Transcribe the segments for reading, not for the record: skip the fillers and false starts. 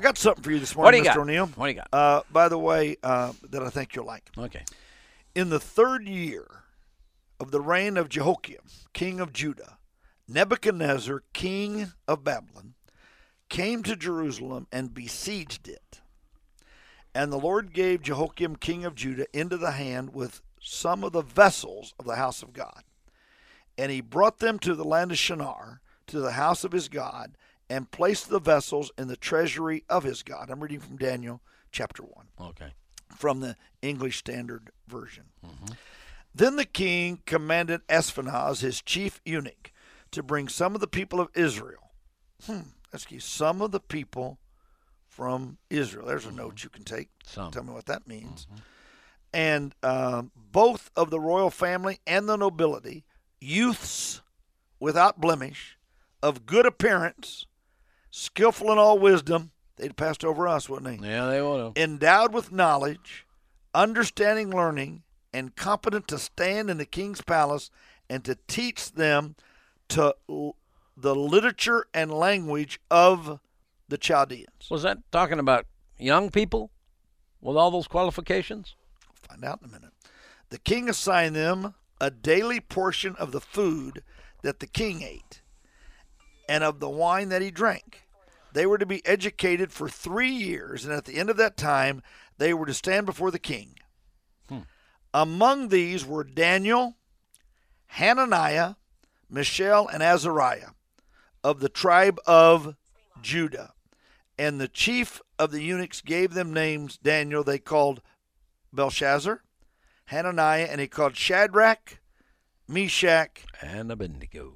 got something for you this morning, What Mr. O'Neill. What do you got? By the way, that I think you'll like. Okay. In the 3rd year of the reign of Jehoiakim, king of Judah, Nebuchadnezzar, king of Babylon, came to Jerusalem and besieged it. And the Lord gave Jehoiakim, king of Judah, into the hand with some of the vessels of the house of God. And he brought them to the land of Shinar, to the house of his God, and placed the vessels in the treasury of his God. I'm reading from Daniel chapter 1. Okay. From the English Standard Version. Mm-hmm. Then the king commanded Ashpenaz, his chief eunuch, to bring some of the people of Israel. Some of the people from Israel. There's a note you can take. Tell me what that means. And both of the royal family and the nobility, youths without blemish, of good appearance, skillful in all wisdom. They'd passed over us, wouldn't they? Yeah, they would have. Endowed with knowledge, understanding learning, and competent to stand in the king's palace and to teach them to the literature and language of the Chaldeans. Was that talking about young people with all those qualifications? We'll find out in a minute. The king assigned them a daily portion of the food that the king ate and of the wine that he drank. They were to be educated for 3 years, and at the end of that time, they were to stand before the king. Among these were Daniel, Hananiah, Mishael, and Azariah of the tribe of Judah. And the chief of the eunuchs gave them names. Daniel they called Belshazzar, Hananiah, and he called Shadrach, Meshach, and Abednego.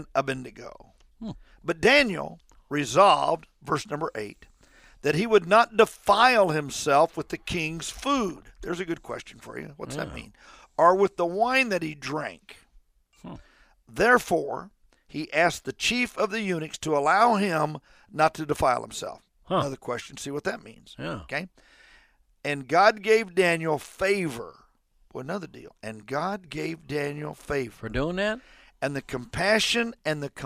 But Daniel resolved, verse number 8, that he would not defile himself with the king's food. There's a good question for you. What's that mean? Or with the wine that he drank. Therefore, he asked the chief of the eunuchs to allow him not to defile himself. Another question, see what that means. Okay? And God gave Daniel favor. Well, another deal. And God gave Daniel favor. For doing that? And the compassion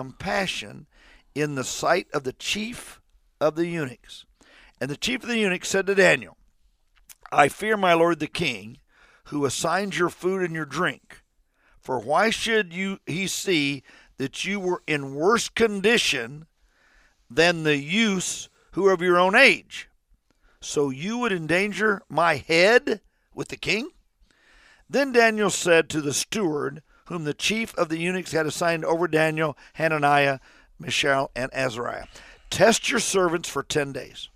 in the sight of the chief of the eunuchs. And the chief of the eunuchs said to Daniel, I fear my lord the king, who assigns your food and your drink. For why should he see that you were in worse condition than the youths who are of your own age? So you would endanger my head with the king? Then Daniel said to the steward, whom the chief of the eunuchs had assigned over Daniel, Hananiah, Mishael, and Azariah, test your servants for 10 days.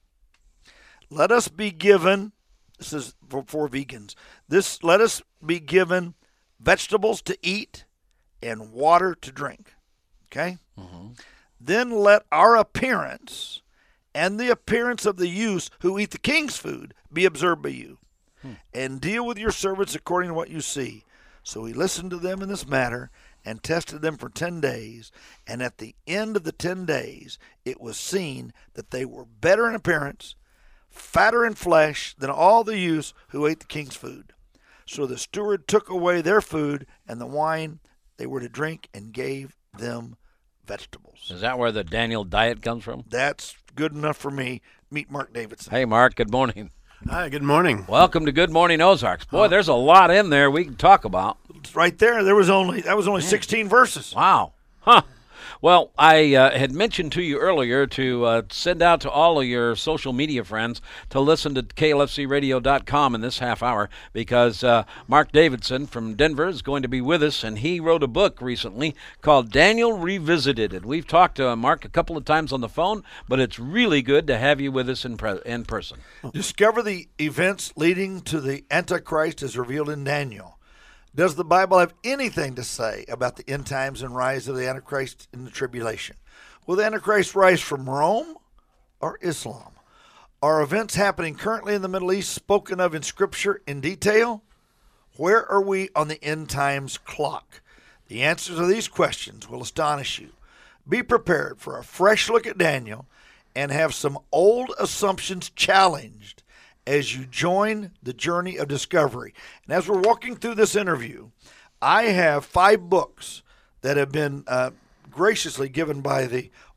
Let us be given, this is for vegans, let us be given vegetables to eat and water to drink. Okay? Then let our appearance and the appearance of the youths who eat the king's food be observed by you. And deal with your servants according to what you see. So he listened to them in this matter and tested them for 10 days. And at the end of the 10 days, it was seen that they were better in appearance, fatter in flesh than all the youths who ate the king's food. So the steward took away their food and the wine they were to drink and gave them vegetables. Is that where the Daniel diet comes from? That's good enough for me. Meet Mark Davidson. Hey, Mark, good morning. Hi, good morning. Welcome to Good Morning Ozarks. Boy, there's a lot in there we can talk about. It's right there. That was only 16 verses. Wow. Huh. Well, I had mentioned to you earlier to send out to all of your social media friends to listen to KLFCradio.com in this half hour because Mark Davidson from Denver is going to be with us, and he wrote a book recently called Daniel Revisited. And we've talked to Mark a couple of times on the phone, but it's really good to have you with us in person. Discover the events leading to the Antichrist as revealed in Daniel. Does the Bible have anything to say about the end times and rise of the Antichrist in the tribulation? Will the Antichrist rise from Rome or Islam? Are events happening currently in the Middle East spoken of in Scripture in detail? Where are we on the end times clock? The answers to these questions will astonish you. Be prepared for a fresh look at Daniel and have some old assumptions challenged as you join the journey of discovery. And as we're walking through this interview, I have 5 books that have been graciously given by the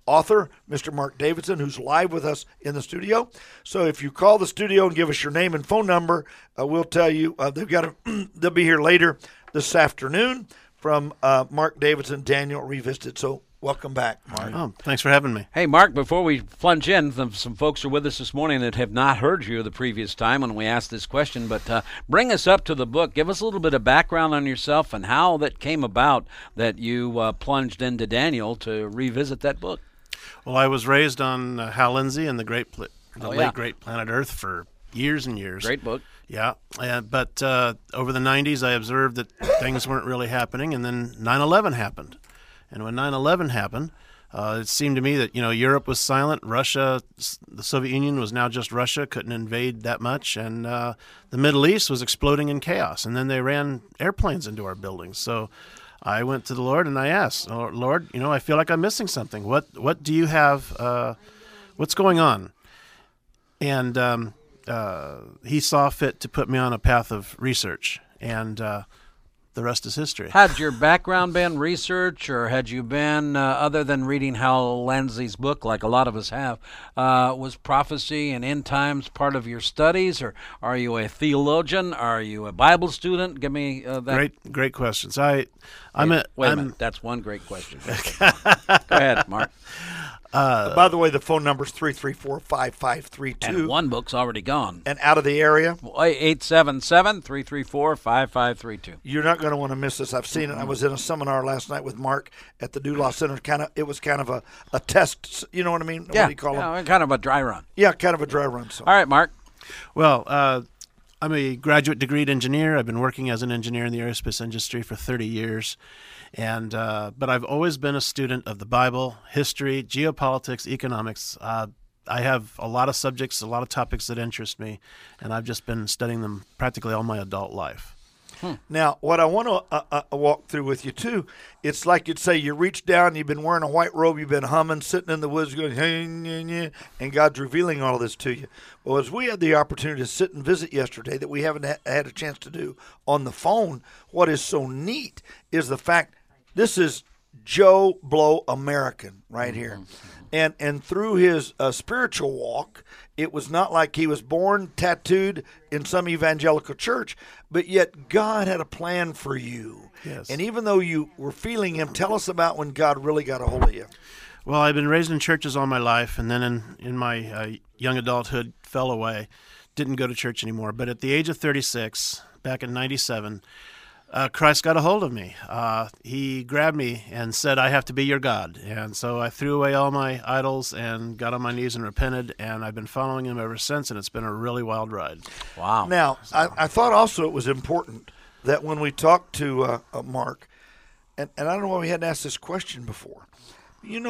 author, Mr. Mark Davidson, who's live with us in the studio. So if you call the studio and give us your name and phone number, we'll tell you. They'll be here later this afternoon from Mark Davidson, Daniel Revisited. So welcome back, Mark. Oh, thanks for having me. Hey, Mark, before we plunge in, some folks are with us this morning that have not heard you the previous time when we asked this question, but bring us up to the book. Give us a little bit of background on yourself and how that came about that you plunged into Daniel to revisit that book. Well, I was raised on Hal Lindsey and the late great Planet Earth for years and years. Great book. Yeah, but over the 90s, I observed that things weren't really happening, and then 9/11 happened. And when 9/11 happened, it seemed to me that, Europe was silent. Russia, the Soviet Union was now just Russia, couldn't invade that much. And the Middle East was exploding in chaos. And then they ran airplanes into our buildings. So I went to the Lord and I asked, Lord, I feel like I'm missing something. What do you have? What's going on? And he saw fit to put me on a path of research. And the rest is history. Had your background been research, or had you been, other than reading Hal Lindsey's book, like a lot of us have, was prophecy and end times part of your studies, or are you a theologian? Are you a Bible student? Give me that. Great questions. Wait a minute. That's one great question. Go ahead, Mark. By the way, the phone number is 334-5532. And one book's already gone. And out of the area? 877-334-5532. You're not going to want to miss this. I've seen it. I was in a seminar last night with Mark at the Dulaw Center. It was kind of a test. You know what I mean? Yeah, what do you call them? Kind of a dry run. Yeah, kind of a dry run. So. All right, Mark. Well, I'm a graduate degreed engineer. I've been working as an engineer in the aerospace industry for 30 years. And but I've always been a student of the Bible, history, geopolitics, economics. I have a lot of subjects, a lot of topics that interest me, and I've just been studying them practically all my adult life. Now, what I want to walk through with you, too, it's like you'd say you reach down, you've been wearing a white robe, you've been humming, sitting in the woods going, hey, and God's revealing all of this to you. Well, as we had the opportunity to sit and visit yesterday that we haven't had a chance to do on the phone, what is so neat is the fact this is Joe Blow American right here. And through his spiritual walk, it was not like he was born tattooed in some evangelical church, but yet God had a plan for you. Yes. And even though you were feeling him, tell us about when God really got a hold of you. Well, I've been raised in churches all my life, and then in my young adulthood fell away, didn't go to church anymore. But at the age of 36, back in 97, Christ got a hold of me. He grabbed me and said, I have to be your God. And so I threw away all my idols and got on my knees and repented, and I've been following him ever since, and it's been a really wild ride. Wow. Now, I thought also it was important that when we talked to Mark, and I don't know why we hadn't asked this question before. We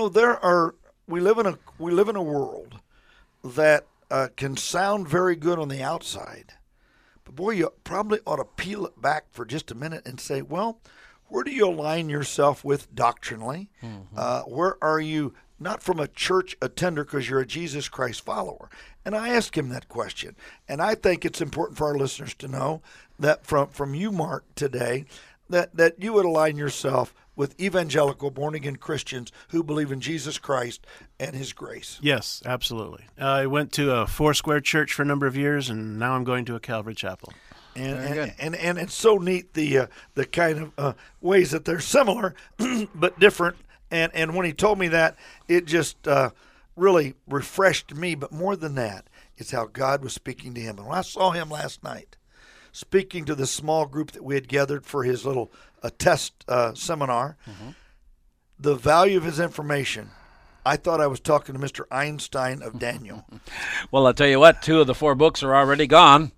live in a world that can sound very good on the outside. But boy, you probably ought to peel it back for just a minute and say, well, where do you align yourself with doctrinally? Where are you, not from a church attender because you're a Jesus Christ follower? And I asked him that question. And I think it's important for our listeners to know that from you, Mark, today, that you would align yourself with evangelical born-again Christians who believe in Jesus Christ and his grace. Yes, absolutely. I went to a Foursquare church for a number of years, and now I'm going to a Calvary Chapel. And it's so neat, the kind of ways that they're similar but different. And when he told me that, it just really refreshed me. But more than that, it's how God was speaking to him. And when I saw him last night, speaking to the small group that we had gathered for his little test seminar, the value of his information, I thought I was talking to Mr. Einstein of Daniel. Well, I'll tell you what, 2 of the 4 books are already gone.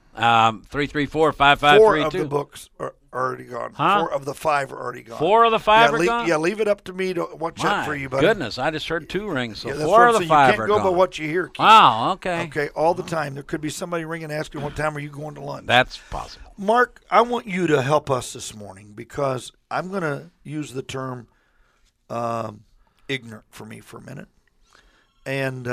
334-5532. 4 of the books are already gone. Huh? 4 of the 5 are already gone. 4 of the 5 are gone? Yeah, leave it up to me to watch that for you, buddy. Goodness, I just heard 2 rings, so Yeah, 4 of the 5 are You can't go gone. by what you hear, Keith. Wow, okay. Okay, all the time. There could be somebody ringing asking what time are you going to lunch. That's possible. Mark, I want you to help us this morning because I'm going to use the term ignorant for me for a minute. And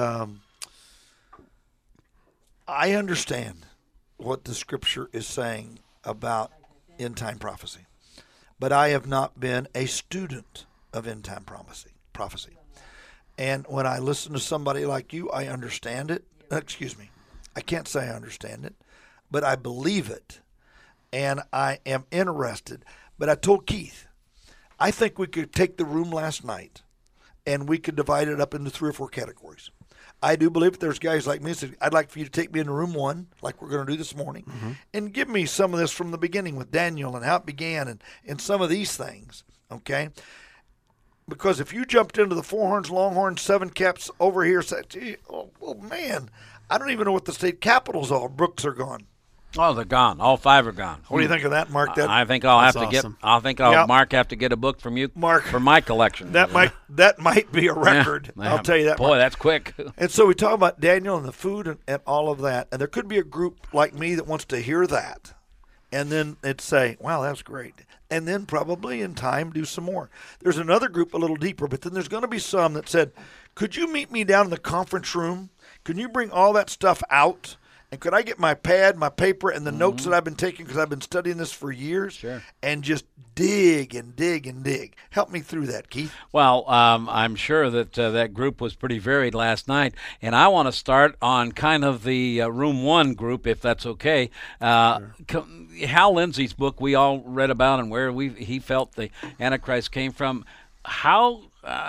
I understand what the Scripture is saying about end-time prophecy, but I have not been a student of end-time prophecy. And when I listen to somebody like you, I understand it. Excuse me. I can't say I understand it, but I believe it. And I am interested. But I told Keith, I think we could take the room last night and we could divide it up into 3 or 4 categories. I do believe if there's guys like me, so I'd like for you to take me into room 1, like we're going to do this morning, and give me some of this from the beginning with Daniel and how it began and some of these things, okay? Because if you jumped into the 4 horns, longhorns, 7 caps over here, said, gee, oh man, I don't even know what the state capitals are. Brooks are gone. Oh, they're gone. All 5 are gone. What do you think of that, Mark? I think I'll have That's to awesome. get. I think I'll Mark have to get a book from you, Mark, for my collection. That might be a record. Yeah. I'll tell you that. Boy, Mark. that's quick. And so we talk about Daniel and the food and all of that, and there could be a group like me that wants to hear that, and then it'd say, "Wow, that's great." And then probably in time do some more. There's another group a little deeper, but then there's going to be some that said, "Could you meet me down in the conference room? Can you bring all that stuff out? And could I get my pad, my paper, and the notes that I've been taking because I've been studying this for years? Sure. And just dig and dig and dig. Help me through that, Keith. Well, I'm sure that that group was pretty varied last night, and I want to start on kind of the room 1 group, if that's okay. Sure. Hal Lindsey's book we all read about, and where he felt the Antichrist came from. How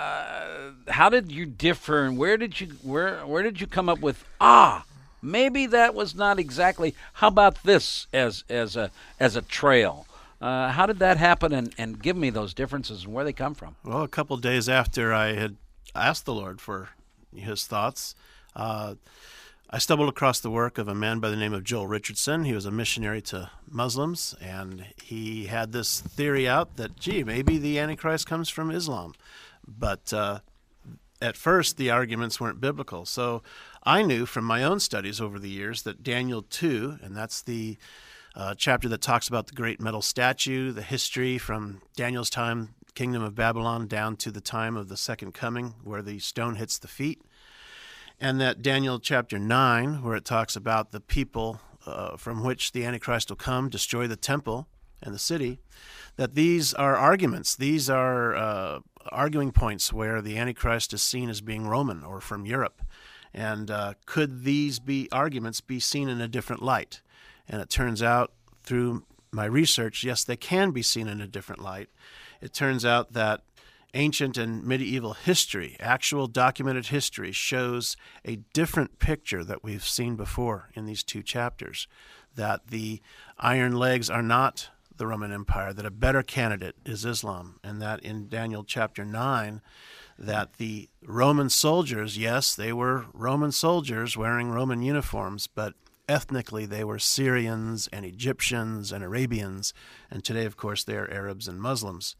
did you differ, and where did you come up with maybe that was not exactly? How about this as a trail? How did that happen? And give me those differences and where they come from. Well, a couple of days after I had asked the Lord for his thoughts, I stumbled across the work of a man by the name of Joel Richardson. He was a missionary to Muslims, and he had this theory out that, maybe the Antichrist comes from Islam. But at first, the arguments weren't biblical. So I knew from my own studies over the years that Daniel 2, and that's the chapter that talks about the great metal statue, the history from Daniel's time, kingdom of Babylon, down to the time of the second coming, where the stone hits the feet. And that Daniel chapter 9, where it talks about the people from which the Antichrist will come, destroy the temple and the city, that these are arguments. These are arguing points where the Antichrist is seen as being Roman or from Europe. And could these arguments be seen in a different light? And it turns out through my research, yes, they can be seen in a different light. It turns out that ancient and medieval history, actual documented history, shows a different picture that we've seen before in these 2 chapters, that the iron legs are not the Roman Empire, that a better candidate is Islam, and that in Daniel chapter 9, that the Roman soldiers, yes, they were Roman soldiers wearing Roman uniforms, but ethnically they were Syrians and Egyptians and Arabians, and today, of course, they are Arabs and Muslims.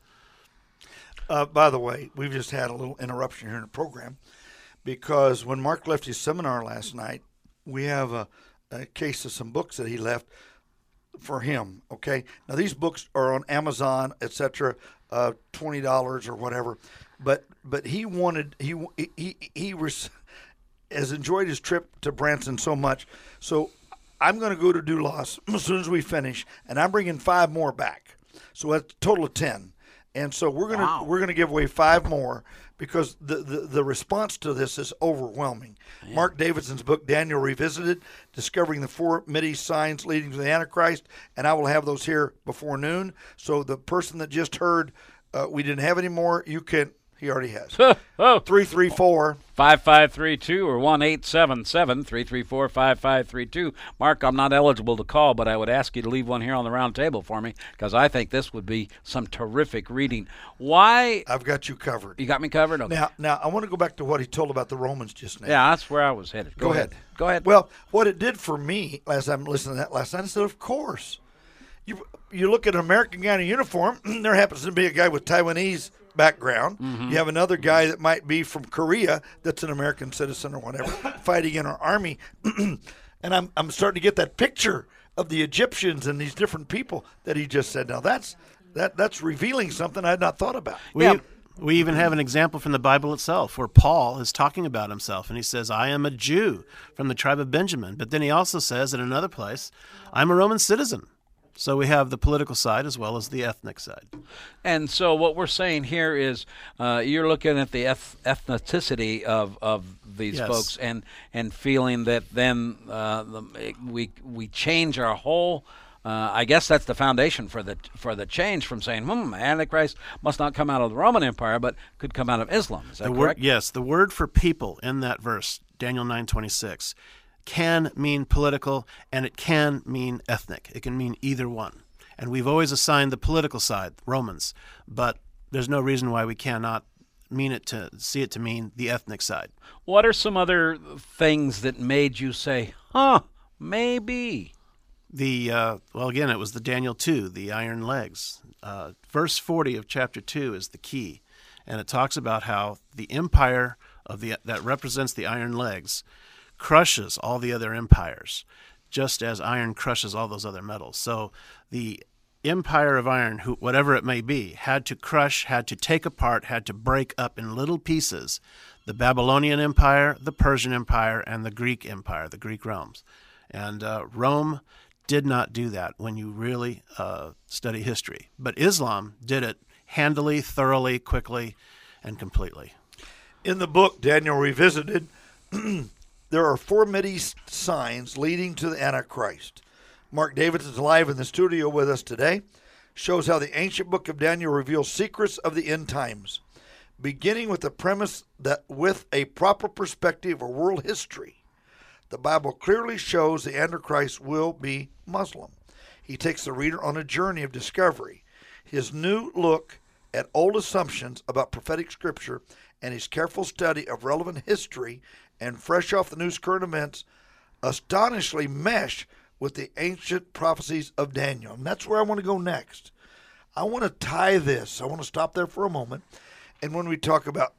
By the way, we've just had a little interruption here in the program because when Mark left his seminar last night, we have a case of some books that he left for him. Okay, now these books are on Amazon, etc., $20 or whatever. But he wanted he has enjoyed his trip to Branson so much. So I'm going to go to Dulas as soon as we finish, and I'm bringing 5 more back. So that's a total of 10. And so we're gonna give away 5 more because the response to this is overwhelming. Yeah. Mark Davidson's book, Daniel Revisited, Discovering the 4 Mideast Signs Leading to the Antichrist, and I will have those here before noon. So the person that just heard we didn't have any more, you can. He already has. 334 5532 or 1-877-334-5532. Mark, I'm not eligible to call, but I would ask you to leave one here on the round table for me because I think this would be some terrific reading. Why? I've got you covered. You got me covered? Okay. Now I want to go back to what he told about the Romans just now. Yeah, that's where I was headed. Go ahead. Go ahead. Well, what it did for me, as I'm listening to that last night, I said, of course. You look at an American guy in a uniform, there happens to be a guy with Taiwanese background. Mm-hmm. You have another guy that might be from Korea that's an American citizen or whatever, fighting in our army. And I'm starting to get that picture of the Egyptians and these different people that he just said. Now that's revealing something I had not thought about. We even have an example from the Bible itself where Paul is talking about himself, and he says, I am a Jew from the tribe of Benjamin. But then he also says in another place, I'm a Roman citizen. So we have the political side as well as the ethnic side. And so what we're saying here is you're looking at the ethnicity of these Yes. folks and feeling that then we change our whole. I guess that's the foundation for the change from saying, Antichrist must not come out of the Roman Empire, but could come out of Islam. Is that The correct? word, yes, the word for people in that verse, Daniel 9:26, can mean political and it can mean ethnic. It can mean either one. And we've always assigned the political side, Romans, but there's no reason why we cannot see it to mean the ethnic side. What are some other things that made you say, maybe? Well, again, it was the Daniel 2, the iron legs. Verse 40 of chapter 2 is the key, and it talks about how the empire that represents the iron legs crushes all the other empires, just as iron crushes all those other metals. So the empire of iron, whatever it may be, had to crush, had to take apart, had to break up in little pieces the Babylonian Empire, the Persian Empire, and the Greek Empire, the Greek realms. And Rome did not do that when you really study history. But Islam did it handily, thoroughly, quickly, and completely. In the book, Daniel Revisited, there are 4 mighty signs leading to the Antichrist. Mark Davis is live in the studio with us today. Shows how the ancient book of Daniel reveals secrets of the end times, beginning with the premise that with a proper perspective of world history, the Bible clearly shows the Antichrist will be Muslim. He takes the reader on a journey of discovery. His new look at old assumptions about prophetic scripture and his careful study of relevant history and fresh off the news current events astonishingly mesh with the ancient prophecies of Daniel. And that's where I want to go next. I want to tie this. I want to stop there for a moment. And when we talk about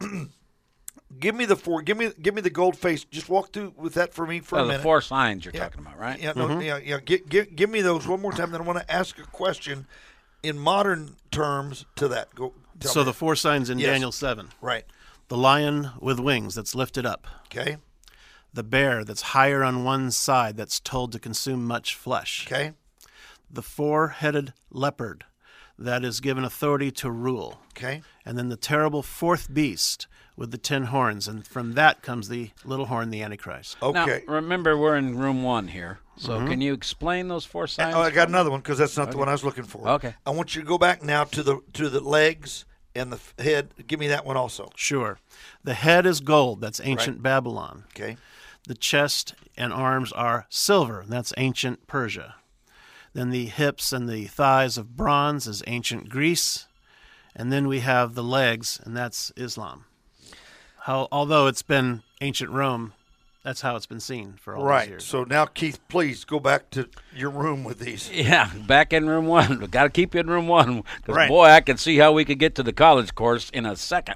give me the gold face. Just walk through with that for me for a minute. The 4 signs you're talking about, right? Yeah, give me those one more time. Then I want to ask a question in modern terms to that. Tell So me. the 4 signs in Yes. Daniel 7. Right. The lion with wings that's lifted up. Okay. The bear that's higher on one side that's told to consume much flesh. Okay. The 4-headed leopard that is given authority to rule. Okay. And then the terrible 4th beast with the 10 horns. And from that comes the little horn, the Antichrist. Okay. Now, remember, we're in room 1 here. So can you explain those 4 signs? I got another one because that's not the one I was looking for. Okay. I want you to go back now to the legs and the head. Give me that one also. Sure. The head is gold. That's ancient Babylon. Okay. The chest and arms are silver. That's ancient Persia. Then the hips and the thighs of bronze is ancient Greece. And then we have the legs, and that's Islam. Although it's been ancient Rome, that's how it's been seen for all these years. So now, Keith, please go back to your room with these. Yeah, back in room 1. We've got to keep you in room 1 because, Right. boy, I can see how we could get to the college course in a second.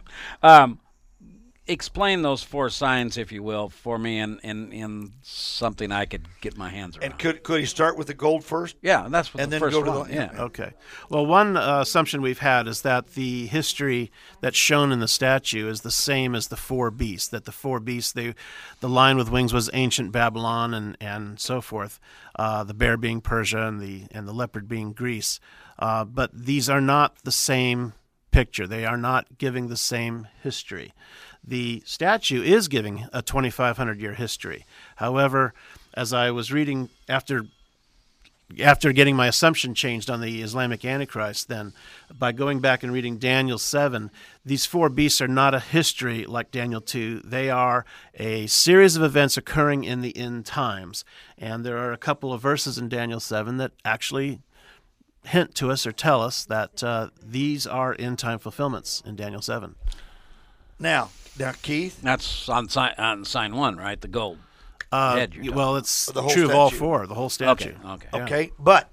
Explain those 4 signs, if you will, for me in something I could get my hands around. And could he start with the gold first? Yeah, that's what And the then first go to one. the- Yeah. Okay. Well, one assumption we've had is that the history that's shown in the statue is the same as the 4 beasts, that the 4 beasts, the lion with wings was ancient Babylon and so forth, the bear being Persia and the leopard being Greece. But these are not the same picture. They are not giving the same history. The statue is giving a 2,500-year history. However, as I was reading after getting my assumption changed on the Islamic Antichrist, then by going back and reading Daniel 7, these 4 beasts are not a history like Daniel 2. They are a series of events occurring in the end times. And there are a couple of verses in Daniel 7 that actually hint to us or tell us that these are end-time fulfillments in Daniel 7. Now, Keith. That's on sign 1, right? The gold. Head you're talking Well, it's The whole true of all statue. 4, the whole statue. Okay. Yeah. Okay, but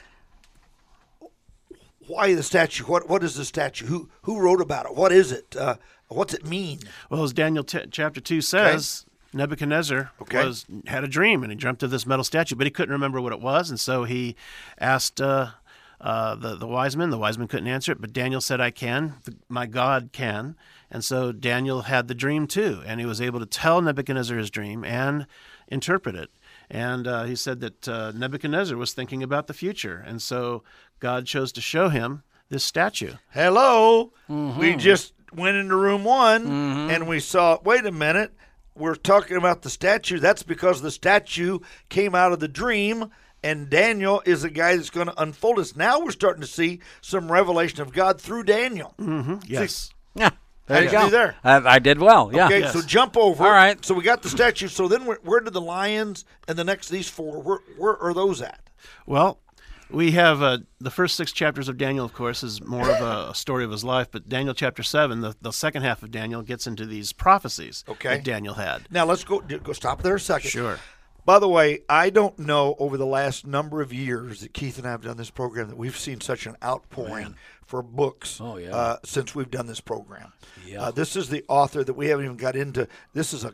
why the statue? What is the statue? Who wrote about it? What is it? What's it mean? Well, as Daniel chapter 2 says, Nebuchadnezzar had a dream, and he dreamt of this metal statue, but he couldn't remember what it was, and so he asked the wise men. The wise men couldn't answer it, but Daniel said, I can. My God can. And so Daniel had the dream too, and he was able to tell Nebuchadnezzar his dream and interpret it. And he said that Nebuchadnezzar was thinking about the future. And so God chose to show him this statue. Hello. We just went into room 1 and we saw, wait a minute, we're talking about the statue. That's because the statue came out of the dream, and Daniel is the guy that's going to unfold this. Now we're starting to see some revelation of God through Daniel. Yes. Yeah. There you How'd go. do there? I did well. Yeah. Okay, Yes. so jump over. All right. So we got the statue. So then where did the lions and the next these 4, where are those at? Well, we have the first 6 chapters of Daniel, of course, is more of a story of his life. But Daniel chapter 7, the second half of Daniel, gets into these prophecies that Daniel had. Now let's go stop there a second. Sure. By the way, I don't know over the last number of years that Keith and I have done this program that we've seen such an outpouring for books since we've done this program. Yeah. This is the author that we haven't even got into. This is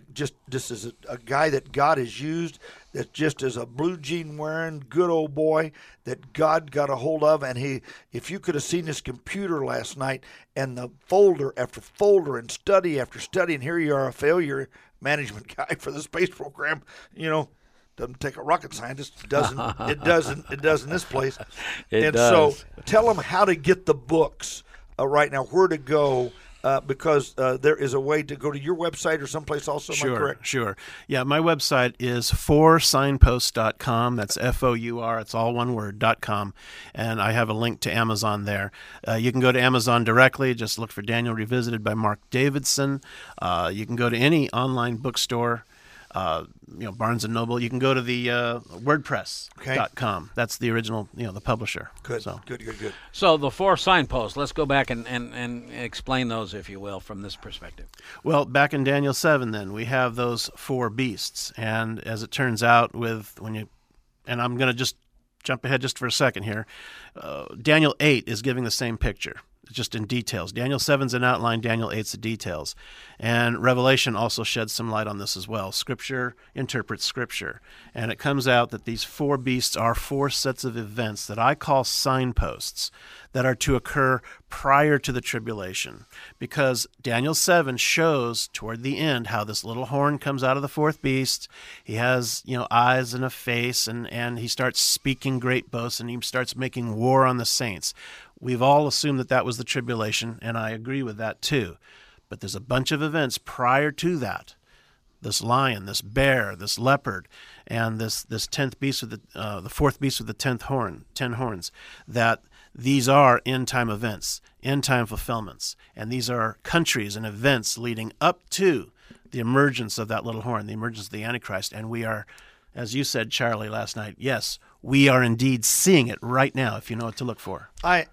a guy that God has used that just is a blue jean wearing good old boy that God got a hold of. And if you could have seen his computer last night and the folder after folder and study after study, and here you are, a failure management guy for the space program, doesn't take a rocket scientist. It does in this place. It does. So tell them how to get the books right now, where to go, because there is a way to go to your website or someplace also. Am I correct? Sure. Yeah, my website is forsignposts.com. That's FOUR. It's all one word, .com. And I have a link to Amazon there. You can go to Amazon directly. Just look for Daniel Revisited by Mark Davidson. You can go to any online bookstore. Barnes & Noble. You can go to the WordPress.com. That's the original, the publisher. Good, so. good. So the 4 signposts, let's go back and explain those, if you will, from this perspective. Well, back in Daniel 7, then, we have those 4 beasts. And as it turns out and I'm going to just jump ahead just for a second here, Daniel 8 is giving the same picture, just in details. Daniel 7's an outline, Daniel 8's the details. And Revelation also sheds some light on this as well. Scripture interprets Scripture. And it comes out that these 4 beasts are 4 sets of events that I call signposts that are to occur prior to the tribulation. Because Daniel 7 shows toward the end how this little horn comes out of the 4th beast. He has, eyes and a face, and he starts speaking great boasts, and he starts making war on the saints. We've all assumed that was the tribulation, and I agree with that too. But there's a bunch of events prior to that. This lion, this bear, this leopard, and this 10th beast with the 4th beast with the 10 horns, that these are end-time events, end-time fulfillments. And these are countries and events leading up to the emergence of that little horn, the emergence of the Antichrist. And we are, as you said, Charlie, last night, yes, we are indeed seeing it right now, if you know what to look for.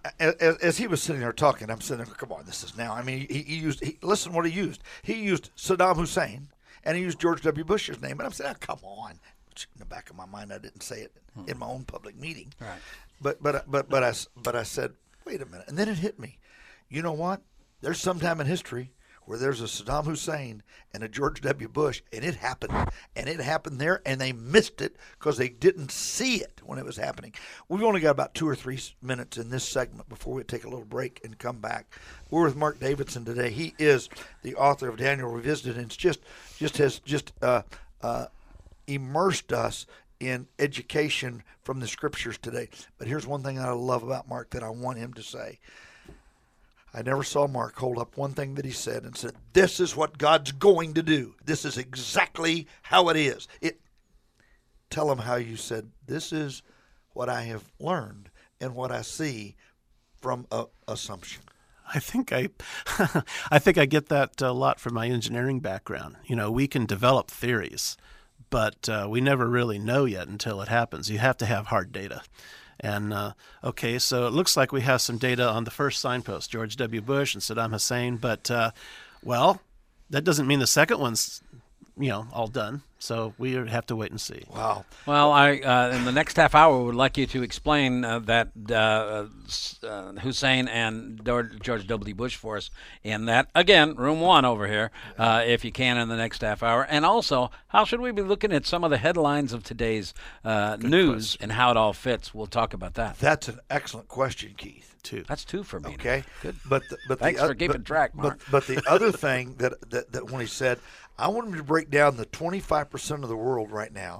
As he was sitting there talking, I'm sitting there, come on, this is now. I mean, listen what he used. He used Saddam Hussein, and he used George W. Bush's name. And I'm saying, come on. In the back of my mind, I didn't say it in my own public meeting. Right. But I said, wait a minute. And then it hit me. You know what? There's some time in history where there's a Saddam Hussein and a George W. Bush, and it happened. And it happened there, and they missed it because they didn't see it when it was happening. We've only got about 2 or 3 minutes in this segment before we take a little break and come back. We're with Mark Davidson today. He is the author of Daniel Revisited, and it's has immersed us in education from the Scriptures today. But here's one thing that I love about Mark that I want him to say. I never saw Mark hold up one thing that he said and said, this is what God's going to do. This is exactly how it is. Tell him how you said, this is what I have learned and what I see from assumption. I think I get that a lot from my engineering background. We can develop theories, but we never really know yet until it happens. You have to have hard data. And, so it looks like we have some data on the first signpost, George W. Bush and Saddam Hussein. But, that doesn't mean the second one's, all done. So we have to wait and see. Wow. Well, I in the next half hour would like you to explain that Hussein and George W. Bush for us in that, again, room 1 over here, if you can, in the next half hour. And also, how should we be looking at some of the headlines of today's news and how it all fits? We'll talk about that. That's an excellent question, Keith. 2. That's 2 for me. Okay. Good. But Thanks for keeping track, Mark. But the other thing that when he said, I want him to break down the 25% of the world right now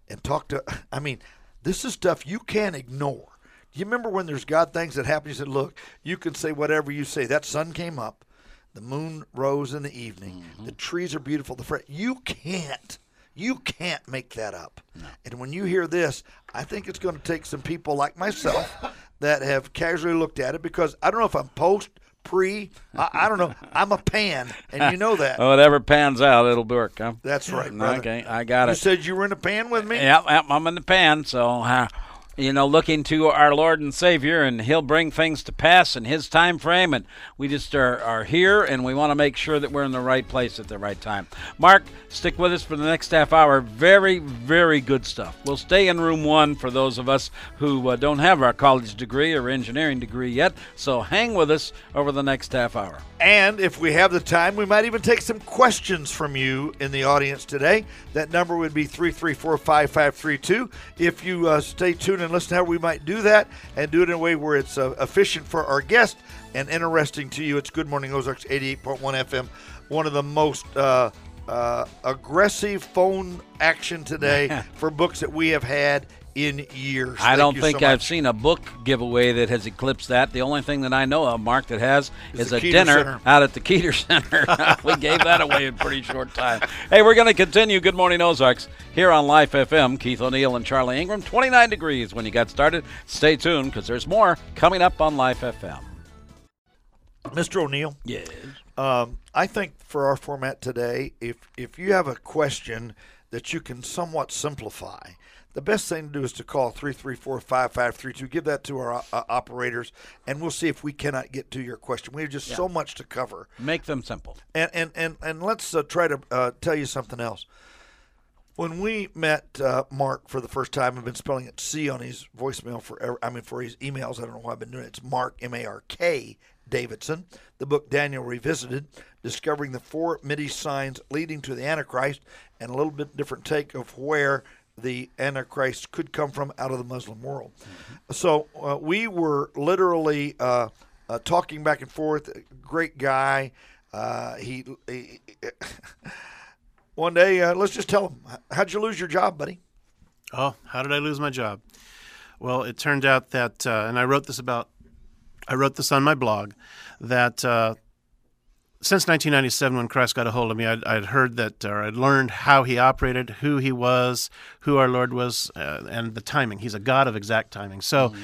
and talk to. I mean, this is stuff you can't ignore. Do you remember when there's God things that happen? You said, look, you can say whatever you say. That sun came up, the moon rose in the evening, the trees are beautiful. You can't make that up. No. And when you hear this, I think it's going to take some people like myself that have casually looked at it, because I don't know if I'm post, pre, I don't know. I'm a pan, and you know that. Whatever pans out, it'll work. Huh? That's right, brother. Okay, I got it. You said you were in a pan with me? Yep, I'm in the pan, so looking to our Lord and Savior, and He'll bring things to pass in His time frame, and we just are here, and we want to make sure that we're in the right place at the right time. Mark, stick with us for the next half hour. Very, very good stuff. We'll stay in room 1 for those of us who don't have our college degree or engineering degree yet, so hang with us over the next half hour. And if we have the time, we might even take some questions from you in the audience today. That number would be 334-5532. If you stay tuned and listen to how we might do that, and do it in a way where it's efficient for our guest and interesting to you. It's Good Morning Ozarks 88.1 FM, one of the most aggressive phone action today for books that we have had in years. I don't think I've seen a book giveaway that has eclipsed that. The only thing that I know of, Mark, that has is a dinner out at the Keeter Center. We gave that away in a pretty short time. Hey, we're going to continue Good Morning Ozarks here on Life FM. Keith O'Neill and Charlie Ingram. 29 degrees when you got started. Stay tuned, because there's more coming up on Life FM. Mr. O'Neill? Yes. I think for our format today, if you have a question that you can somewhat simplify, the best thing to do is to call 334-5532. Give that to our operators, and we'll see if we cannot get to your question. We have just so much to cover. Make them simple. And let's try to tell you something else. When we met Mark for the first time, I've been spelling it C on his voicemail forever. I mean, for his emails, I don't know why I've been doing it. It's Mark, M-A-R-K, Davidson. The book Daniel Revisited, discovering the 4 Mideast signs leading to the Antichrist, and a little bit different take of where the Antichrist could come from out of the Muslim world. Mm-hmm. So we were literally talking back and forth. Great guy. He one day, let's just tell him, how'd you lose your job, buddy? Oh, how did I lose my job? Well, it turned out that, and I wrote this on my blog, that since 1997, when Christ got a hold of me, I'd heard that, or I'd learned how He operated, who He was, who our Lord was, and the timing. He's a God of exact timing. So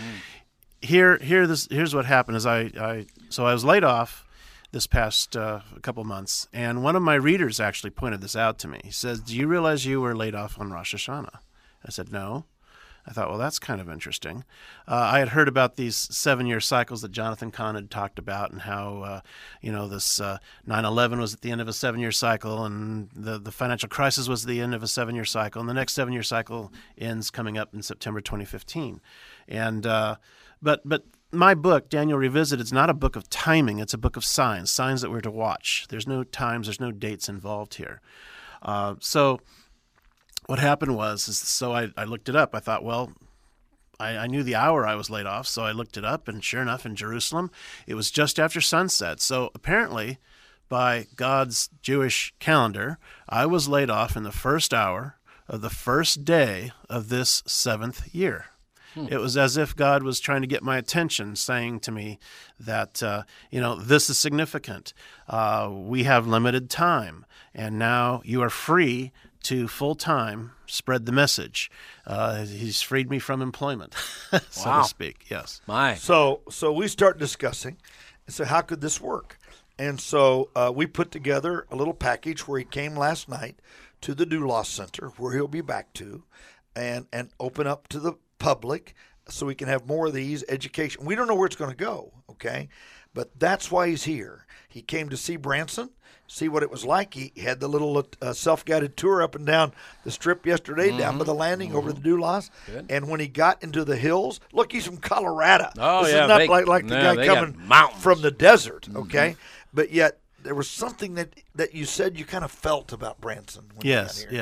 here's what happened: is I was laid off this past couple months, and one of my readers actually pointed this out to me. He says, "Do you realize you were laid off on Rosh Hashanah?" I said, "No." I thought, well, that's kind of interesting. I had heard about these 7-year cycles that Jonathan Cahn had talked about, and how, this 9/11 was at the end of a 7-year cycle, and the financial crisis was the end of a 7-year cycle, and the next 7-year cycle ends coming up in September 2015. And but my book, Daniel Revisited, is not a book of timing. It's a book of signs that we're to watch. There's no times, there's no dates involved here. So what happened was, I looked it up. I thought, well, I knew the hour I was laid off, so I looked it up, and sure enough, in Jerusalem, it was just after sunset. So apparently, by God's Jewish calendar, I was laid off in the first hour of the first day of this 7th year. It was as if God was trying to get my attention, saying to me that, this is significant. We have limited time, and now you are free to full-time spread the message. He's freed me from employment, so to speak. Yes. So we start discussing, and so how could this work? And so we put together a little package where he came last night to the Doulos Center, where he'll be back to, and open up to the public so we can have more of these education. We don't know where it's going to go, okay? But that's why he's here. He came to see Branson, see what it was like. He had the little self-guided tour up and down the strip yesterday, down by the landing over the Doulos. And when he got into the hills, look, he's from Colorado. Oh, this yeah. is not like the guy coming from the desert, okay? But yet there was something that you said you kind of felt about Branson when you got here. Yes.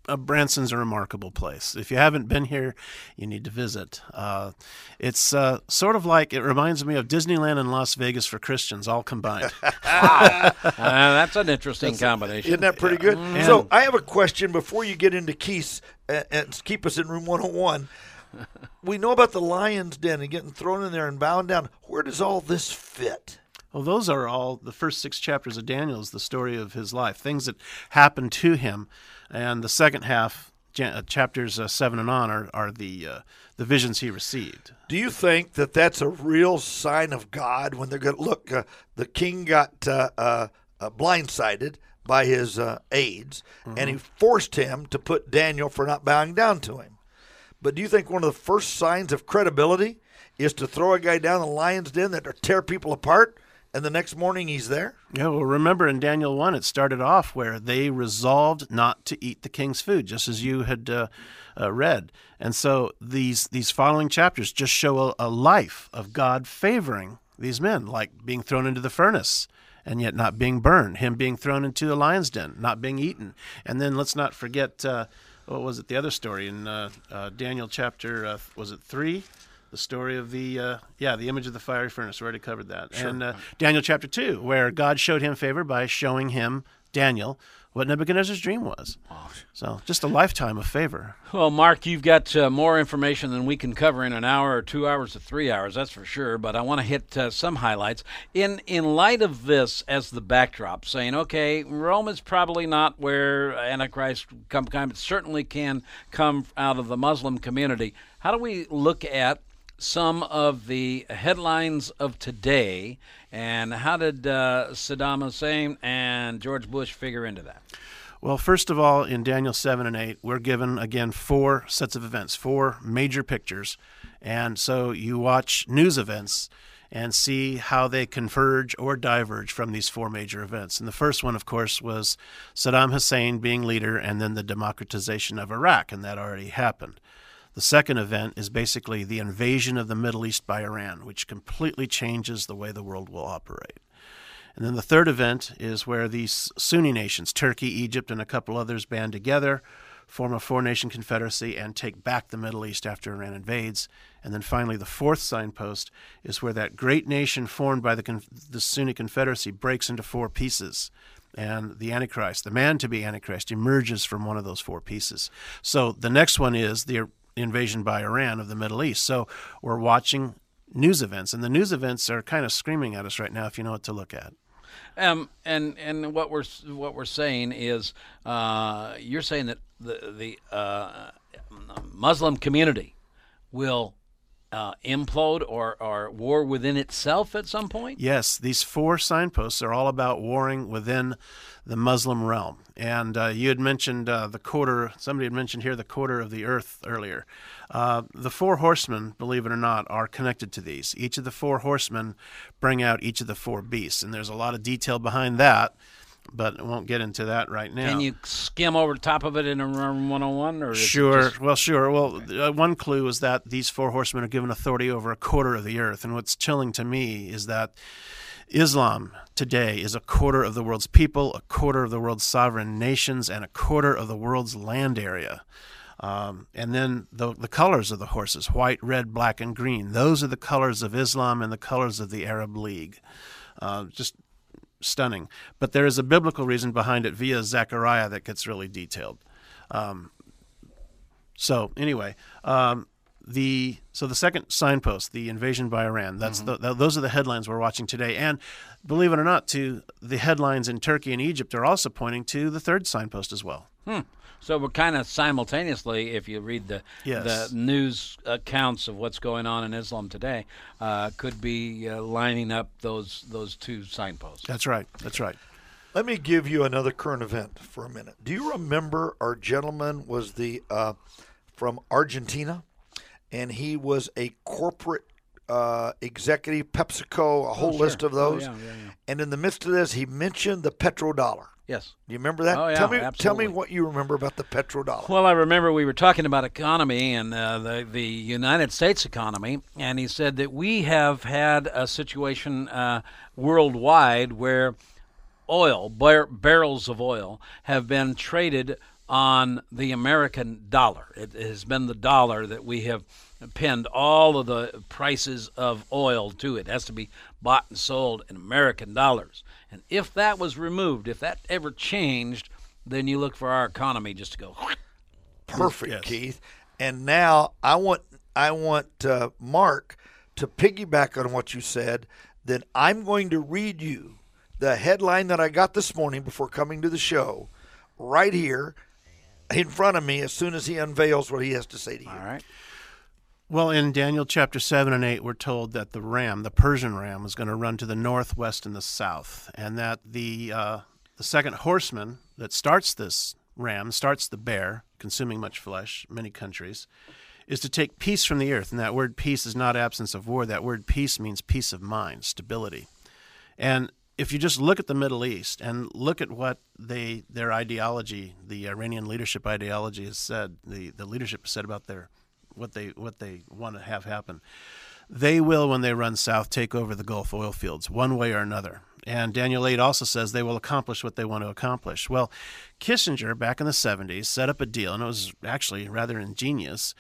Branson's a remarkable place. If you haven't been here, you need to visit. It's sort of like, it reminds me of Disneyland and Las Vegas for Christians all combined. That's an interesting combination. Isn't that pretty good? So I have a question before you get into Keith's, and keep us in room 101. We know about the lion's den and getting thrown in there and bound down. Where does all this fit? Well, those are all the first 6 chapters of Daniel is the story of his life, things that happened to him. And the second half, chapters 7 and on, are the visions he received. Do you think that that's a real sign of God when they're going to look? The king got blindsided by his aides, and he forced him to put Daniel for not bowing down to him. But do you think one of the first signs of credibility is to throw a guy down the lion's den that tear people apart, and the next morning he's there? Yeah, well, remember in Daniel 1, it started off where they resolved not to eat the king's food, just as you had read. And so these following chapters just show a life of God favoring these men, like being thrown into the furnace and yet not being burned, him being thrown into the lion's den, not being eaten. And then let's not forget, what was it, the other story in Daniel chapter, was it 3? The story of the image of the fiery furnace. We already covered that. Sure. And Daniel chapter 2, where God showed him favor by showing him, Daniel, what Nebuchadnezzar's dream was. Wow. So just a lifetime of favor. Well, Mark, you've got more information than we can cover in an hour or 2 hours or 3 hours, that's for sure. But I want to hit some highlights. In light of this as the backdrop, saying, okay, Rome is probably not where Antichrist but certainly can come out of the Muslim community. How do we look at some of the headlines of today, and how did Saddam Hussein and George Bush figure into that? Well, first of all, in Daniel 7 and 8, we're given, again, 4 sets of events, 4 major pictures. And so you watch news events and see how they converge or diverge from these 4 major events. And the first one, of course, was Saddam Hussein being leader and then the democratization of Iraq, and that already happened. The second event is basically the invasion of the Middle East by Iran, which completely changes the way the world will operate. And then the third event is where these Sunni nations, Turkey, Egypt, and a couple others band together, form a 4-nation confederacy, and take back the Middle East after Iran invades. And then finally, the fourth signpost is where that great nation formed by the Sunni confederacy breaks into 4 pieces. And the Antichrist, the man to be Antichrist, emerges from one of those 4 pieces. So the next one is the invasion by Iran of the Middle East. So we're watching news events, and the news events are kind of screaming at us right now if you know what to look at. And what we're saying is, you're saying that the Muslim community will implode or war within itself at some point? Yes, these 4 signposts are all about warring within the Muslim realm. And you had mentioned somebody had mentioned here the quarter of the earth earlier. The 4 horsemen, believe it or not, are connected to these. Each of the 4 horsemen bring out each of the 4 beasts. And there's a lot of detail behind that, but I won't get into that right now. Can you skim over the top of it in a room 101? Or sure. Well, one clue is that these 4 horsemen are given authority over a quarter of the earth. And what's chilling to me is that Islam today is a quarter of the world's people, a quarter of the world's sovereign nations, and a quarter of the world's land area. And then the colors of the horses, white, red, black, and green. Those are the colors of Islam and the colors of the Arab League. Just stunning. But there is a biblical reason behind it via Zechariah that gets really detailed. So anyway, the second signpost, the invasion by Iran, those are the headlines we're watching today. And believe it or not, the headlines in Turkey and Egypt are also pointing to the third signpost as well. So we're kind of simultaneously, if you read the news accounts of what's going on in Islam today, could be lining up those 2 signposts. That's right. Let me give you another current event for a minute. Do you remember our gentleman was from Argentina, and he was a corporate executive, PepsiCo, a whole list of those. Yeah. And in the midst of this, he mentioned the petrodollar. Yes. Do you remember that? Oh, yeah, Tell me what you remember about the petrodollar. Well, I remember we were talking about economy and the United States economy, and he said that we have had a situation worldwide where barrels of oil have been traded on the American dollar. It has been the dollar that we have pinned all of the prices of oil to. It has to be bought and sold in American dollars. And if that was removed, if that ever changed, then you look for our economy just to go. Perfect, Yes. Keith. And now I want Mark to piggyback on what you said. Then I'm going to read you the headline that I got this morning before coming to the show, right here in front of me, as soon as he unveils what he has to say to you. All right. Well, in Daniel chapter 7 and 8, we're told that the ram, the Persian ram, was going to run to the north, west, and the south, and that the second horseman that starts this ram, starts the bear, consuming much flesh, many countries, is to take peace from the earth. And that word peace is not absence of war. That word peace means peace of mind, stability. And if you just look at the Middle East and look at what their ideology, the Iranian leadership ideology has said, the leadership has said about what they want to have happen, they will, when they run south, take over the Gulf oil fields one way or another. And Daniel 8 also says they will accomplish what they want to accomplish. Well, Kissinger, back in the 70s, set up a deal, and it was actually rather ingenious.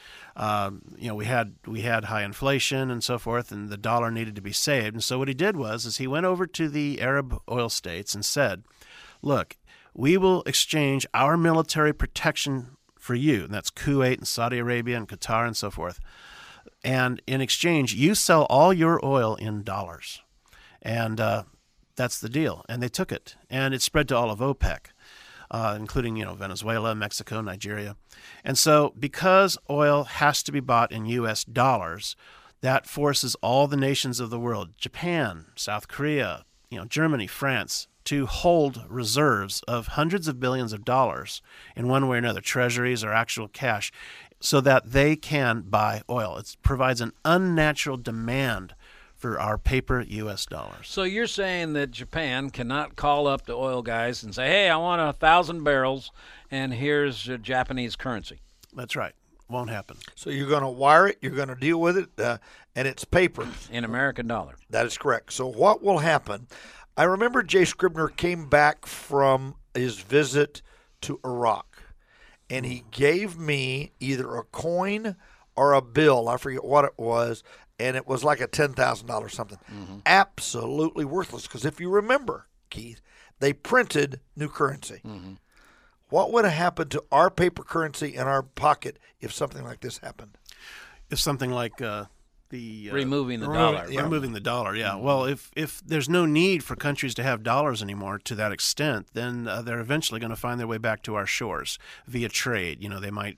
We had high inflation and so forth, and the dollar needed to be saved. And so what he did was he went over to the Arab oil states and said, look, we will exchange our military protection for you, and that's Kuwait and Saudi Arabia and Qatar and so forth. And in exchange, you sell all your oil in dollars. And that's the deal. And they took it. And it spread to all of OPEC, including, Venezuela, Mexico, Nigeria. And so because oil has to be bought in U.S. dollars, that forces all the nations of the world, Japan, South Korea, Germany, France, to hold reserves of hundreds of billions of dollars in one way or another, treasuries or actual cash, so that they can buy oil. It provides an unnatural demand for our paper U.S. dollars. So you're saying that Japan cannot call up the oil guys and say, hey, I want 1,000 barrels, and here's Japanese currency. That's right. Won't happen. So you're going to wire it, you're going to deal with it, and it's paper. In American dollar. That is correct. So what will happen? I remember Jay Scribner came back from his visit to Iraq, and he gave me either a coin or a bill. I forget what it was, and it was like a $10,000 something. Mm-hmm. Absolutely worthless, because if you remember, Keith, they printed new currency. Mm-hmm. What would have happened to our paper currency in our pocket if something like this happened? If something like removing the dollar. Yeah, removing the dollar, yeah. Mm-hmm. Well, if there's no need for countries to have dollars anymore to that extent, then they're eventually going to find their way back to our shores via trade. They might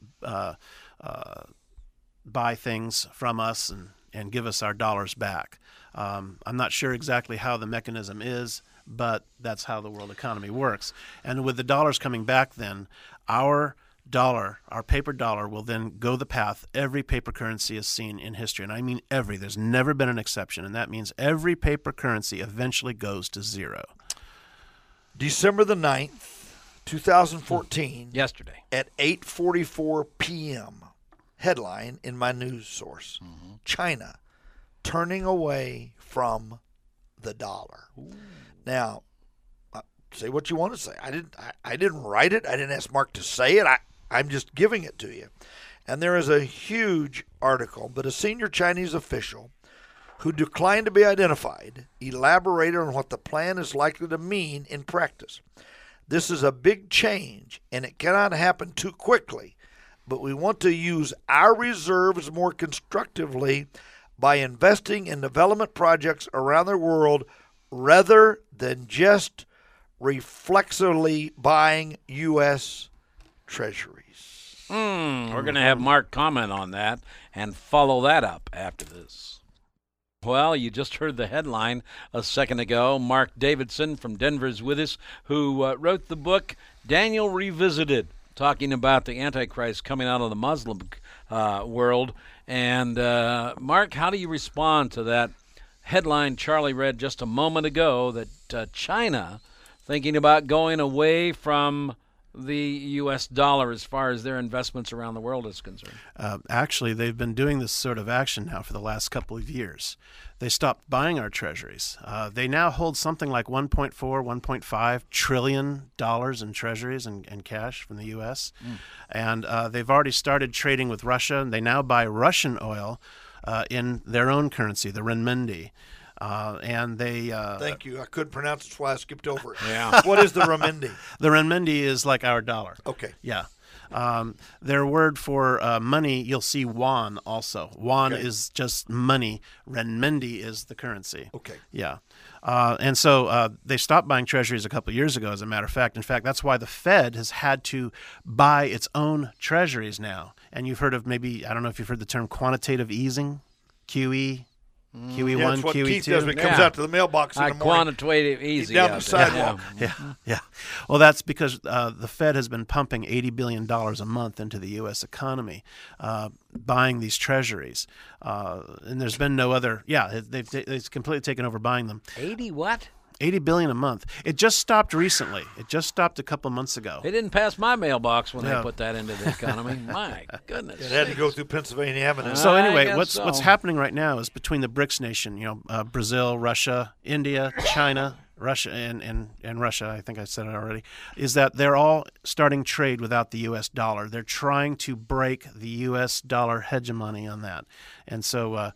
buy things from us and give us our dollars back. I'm not sure exactly how the mechanism is, but that's how the world economy works. And with the dollars coming back then, our dollar, our paper dollar, will then go the path every paper currency has seen in history. And I mean every. There's never been an exception. And that means every paper currency eventually goes to zero. December the 9th, 2014. Yesterday. At 8:44 p.m. Headline in my news source. Mm-hmm. China turning away from the dollar. Ooh. Now, say what you want to say. I didn't write it. I didn't ask Mark to say it. I'm just giving it to you. And there is a huge article, but a senior Chinese official who declined to be identified elaborated on what the plan is likely to mean in practice. This is a big change, and it cannot happen too quickly, but we want to use our reserves more constructively by investing in development projects around the world rather than just reflexively buying U.S. treasuries. We're going to have Mark comment on that and follow that up after this. Well, you just heard the headline a second ago. Mark Davidson from Denver is with us, who wrote the book Daniel Revisited, talking about the Antichrist coming out of the Muslim world. And, Mark, how do you respond to that headline Charlie read just a moment ago that China thinking about going away from the U.S. dollar as far as their investments around the world is concerned? Actually, they've been doing this sort of action now for the last couple of years. They stopped buying our treasuries. They now hold something like $1.4, $1.5 trillion in treasuries and cash from the U.S. And they've already started trading with Russia, and they now buy Russian oil in their own currency, the renminbi. And they Thank you. I couldn't pronounce it, that's why I skipped over it. Yeah. What is the renminbi? The renminbi is like our dollar. Okay. Yeah. Their word for money, you'll see yuan also. Yuan Okay. is just money. Renminbi is the currency. Okay. Yeah. And so they stopped buying treasuries a couple of years ago, as a matter of fact. In fact, that's why the Fed has had to buy its own treasuries now. And you've heard of maybe, I don't know if you've heard the term quantitative easing, QE. QE1, Yeah, that's what QE2. Keith does when he comes Yeah. out to the mailbox in the morning. Quantitative easy. down yeah, the sidewalk. Yeah. Well, that's because the Fed has been pumping $80 billion a month into the U.S. economy, buying these treasuries. And there's been no other. Yeah, they've completely taken over buying them. 80 what? $80 billion a month. It just stopped recently. It just stopped a couple months ago. They didn't pass my mailbox when Yeah. they put that into the economy. My goodness. It had to go through Pennsylvania Avenue. So I anyway, guess what's so. happening right now is between the BRICS nation, Brazil, Russia, India, China, Russia, and Russia, I think I said it already, is that they're all starting trade without the U.S. dollar. They're trying to break the U.S. dollar hegemony on that. And so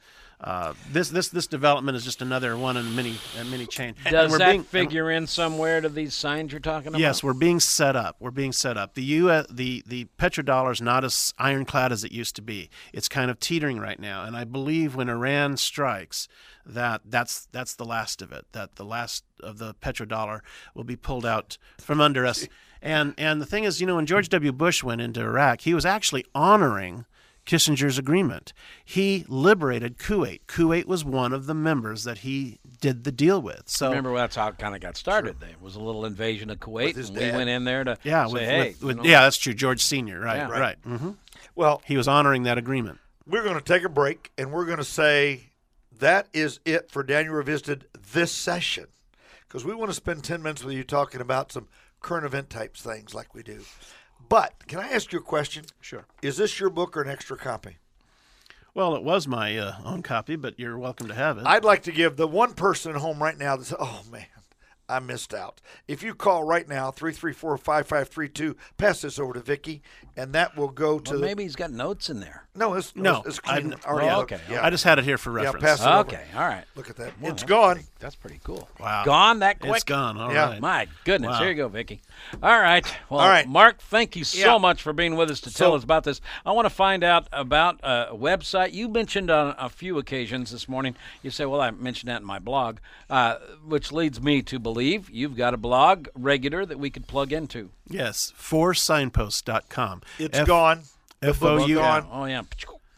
this development is just another one in many chain. And Does we're that being- figure in somewhere to these signs you're talking about? Yes, we're being set up. The U.S. the petrodollar is not as ironclad as it used to be. It's kind of teetering right now, and I believe when Iran strikes, that's the last of it. That the last of the petrodollar will be pulled out from under us. And the thing is, when George W. Bush went into Iraq, he was actually honoring Kissinger's agreement. He liberated Kuwait. Kuwait was one of the members that he did the deal with. So Remember, that's how it kind of got started. There was a little invasion of Kuwait, his and we dad. went in there to yeah, say, hey. yeah, that's true. George Sr. Right, Yeah. right. Mm-hmm. Well, He was honoring that agreement. we're going to take a break, and we're going to say that is it for Daniel Revisited this session, because we want to spend 10 minutes with you talking about some current event types things like we do. But can I ask you a question? Sure. Is this your book or an extra copy? Well, it was my own copy, but you're welcome to have it. I'd like to give the one person at home right now that says, oh, man, I missed out. If you call right now, 334-5532, pass this over to Vicki, and that will go to Well, maybe he's got notes in there. No, it's clean. I've- already oh, looked. okay. Yeah, I just had it here for reference. pass it over. Okay, all right. Look at that. Well, It's that's gone. That's pretty cool. Wow. Gone that quick? It's gone. All Yeah. right. My goodness. Wow. Here you go, Vicki. All right. Well, All right. Mark, thank you so Yeah. much for being with us to tell So- us about this. I want to find out about a website. You mentioned on a few occasions this morning, you say, well, I mentioned that in my blog, which leads me to believe you've got a blog regular that we could plug into. Yes, forsignposts.com. It's gone. The book's F-O-U- gone. Oh, yeah.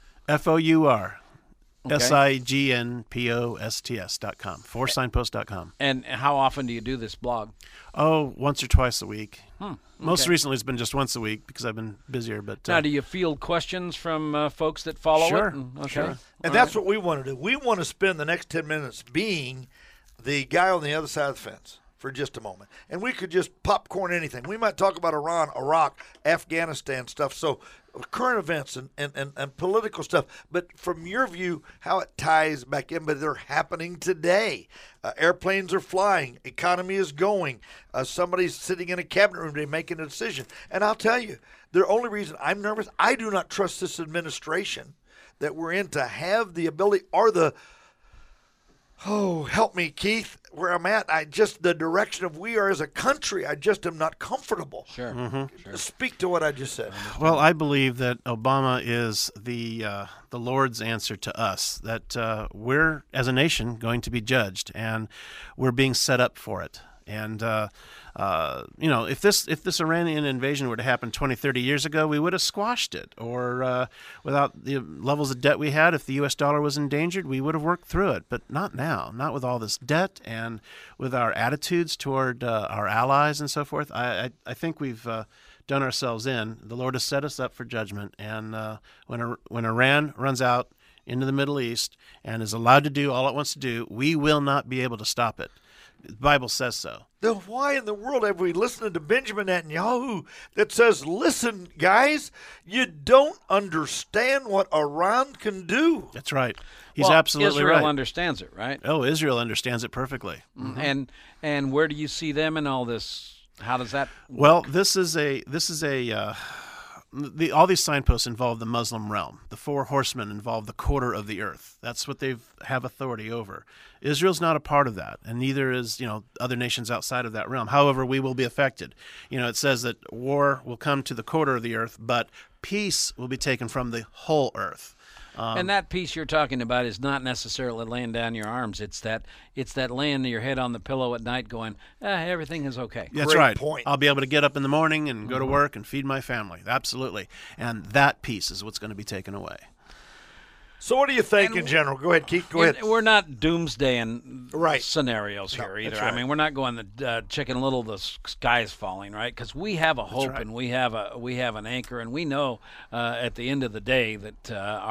F-O-U-R. Okay. SIGNPOSTS.com. Forsignposts.com. And how often do you do this blog? Oh, once or twice a week. Most okay. recently, it's been just once a week because I've been busier. But Now, do you field questions from folks that follow Sure, it? Okay. sure. And that's what we want to do. We want to spend the next 10 minutes being the guy on the other side of the fence for just a moment. And we could just popcorn anything. We might talk about Iran, Iraq, Afghanistan stuff. So current events and political stuff. But from your view, how it ties back in, but they're happening today. Airplanes are flying. Economy is going. Somebody's sitting in a cabinet room today making a decision. And I'll tell you, the only reason I'm nervous, I do not trust this administration that we're in to have the ability or the help me, Keith, where I'm at. The direction of we are as a country, I just am not comfortable. Sure. Mm-hmm. Speak to what I just said. Well, I believe that Obama is the Lord's answer to us, that we're, as a nation, going to be judged, and we're being set up for it. And, if this Iranian invasion were to happen 20, 30 years ago, we would have squashed it. Or without the levels of debt we had, if the U.S. dollar was endangered, we would have worked through it. But not now, not with all this debt and with our attitudes toward our allies and so forth. I think we've done ourselves in. The Lord has set us up for judgment. And when Iran runs out into the Middle East and is allowed to do all it wants to do, we will not be able to stop it. The Bible says so. Then why in the world have we listened to Benjamin Netanyahu that says, listen, guys, you don't understand what Iran can do? That's right. He's absolutely Israel right. understands it, right? Oh, Israel understands it perfectly. And where do you see them in all this? How does that work? Well, all these signposts involve the Muslim realm. The 4 horsemen involve the quarter of the earth. That's what they have authority over. Israel's not a part of that, and neither is other nations outside of that realm. However, we will be affected. It says that war will come to the quarter of the earth, but peace will be taken from the whole earth. And that peace you're talking about is not necessarily laying down your arms. It's that laying your head on the pillow at night going, everything is okay. That's Great right. point. I'll be able to get up in the morning and go to work and feed my family. Absolutely. And that peace is what's going to be taken away. So what do you think in general? Go ahead, Keith. Go ahead. We're not doomsdaying Right. scenarios here No, either. that's right. I mean, we're not going the Chicken Little, the sky's falling, right? Because we have a hope right. and we have an anchor, and we know at the end of the day that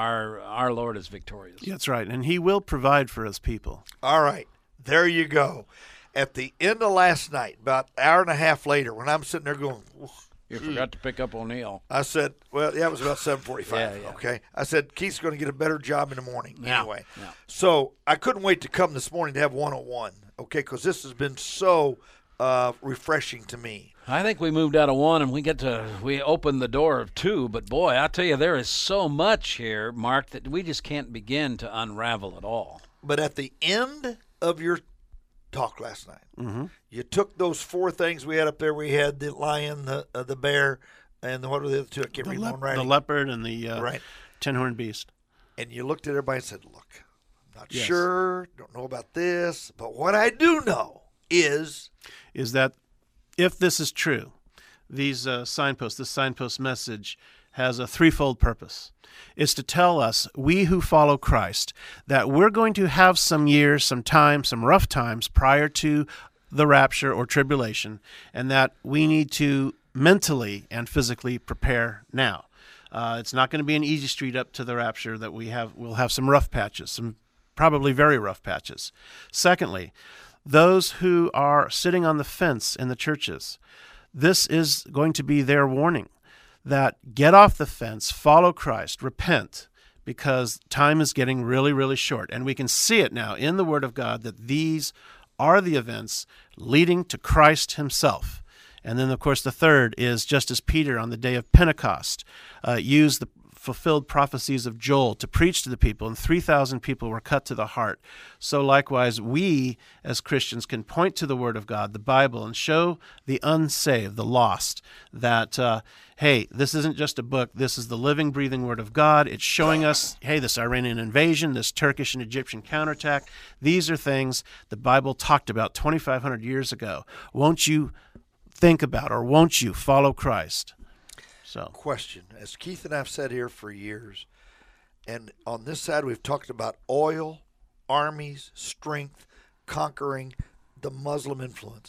our Lord is victorious. That's right. And he will provide for his people. All right, there you go. At the end of last night, about an hour and a half later, when I'm sitting there going, You forgot to pick up O'Neill. I said, well, yeah, it was about 7:45. Yeah. Okay, I said Keith's going to get a better job in the morning Yeah, anyway. yeah. So I couldn't wait to come this morning to have 101. Okay, because this has been so refreshing to me. I think we moved out of 1 and we opened the door of 2, but boy, I tell you, there is so much here, Mark, that we just can't begin to unravel it all. But at the end of your talk last night, you took those 4 things we had up there. We had the lion, the bear, and what were the other 2? I can't read one right. The leopard and the Right. 10-horned beast. And you looked at everybody and said, look, I'm not Yes. sure, don't know about this, but what I do know is That if this is true, these signposts, this signpost message has a threefold purpose. It's to tell us, we who follow Christ, that we're going to have some years, some time, some rough times prior to the rapture or tribulation, and that we need to mentally and physically prepare now. It's not going to be an easy street up to the rapture. That we'll have some rough patches, some probably very rough patches. Secondly, those who are sitting on the fence in the churches, this is going to be their warning that get off the fence, follow Christ, repent, because time is getting really, really short. And we can see it now in the Word of God that these are the events leading to Christ himself. And then, of course, the third is just as Peter on the day of Pentecost used the fulfilled prophecies of Joel to preach to the people, and 3,000 people were cut to the heart. So likewise, we as Christians can point to the Word of God, the Bible, and show the unsaved, the lost, that, hey, this isn't just a book. This is the living, breathing Word of God. It's showing us, hey, this Iranian invasion, this Turkish and Egyptian counterattack, these are things the Bible talked about 2,500 years ago. Won't you think about, or won't you follow Christ? So, question. As Keith and I have said here for years, and on this side we've talked about oil, armies, strength, conquering the Muslim influence.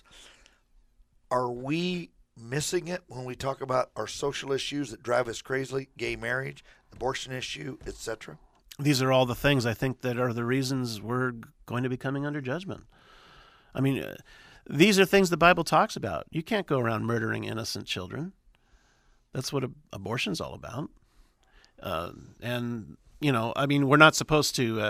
Are we missing it when we talk about our social issues that drive us crazy, gay marriage, abortion issue, etc.? these are all the things I think that are the reasons we're going to be coming under judgment. I mean, these are things the Bible talks about. You can't go around murdering innocent children. That's what abortion's all about. And, you know, I mean, we're not supposed to,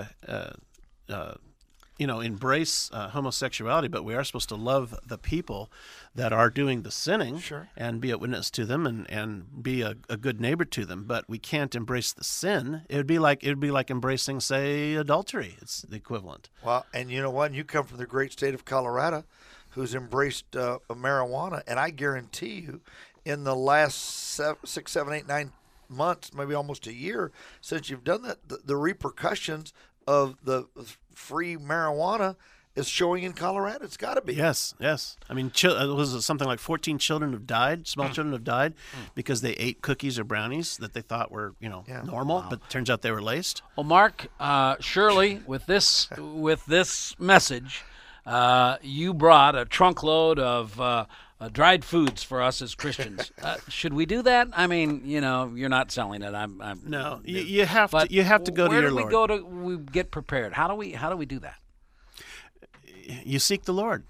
embrace homosexuality, but we are supposed to love the people that are doing the sinning, Sure. and be a witness to them and be a good neighbor to them. But we can't embrace the sin. It would be like embracing, say, adultery. It's the equivalent. Well, and you know what? You come from the great state of Colorado, who's embraced marijuana, and I guarantee you, in the last 6, 7, 8, 9 months, maybe almost a year since you've done that, the repercussions of the free marijuana is showing in Colorado. It's got to be. Yes. I mean, was it something like 14 children have died, small children have died, because they ate cookies or brownies that they thought were, normal, but it turns out they were laced. Well, Mark, surely with this message, you brought a trunkload of dried foods for us as Christians. Should we do that? I mean, you're not selling it. No, you have to go to your Lord. Where do we go to get prepared? How do we do that? You seek the Lord.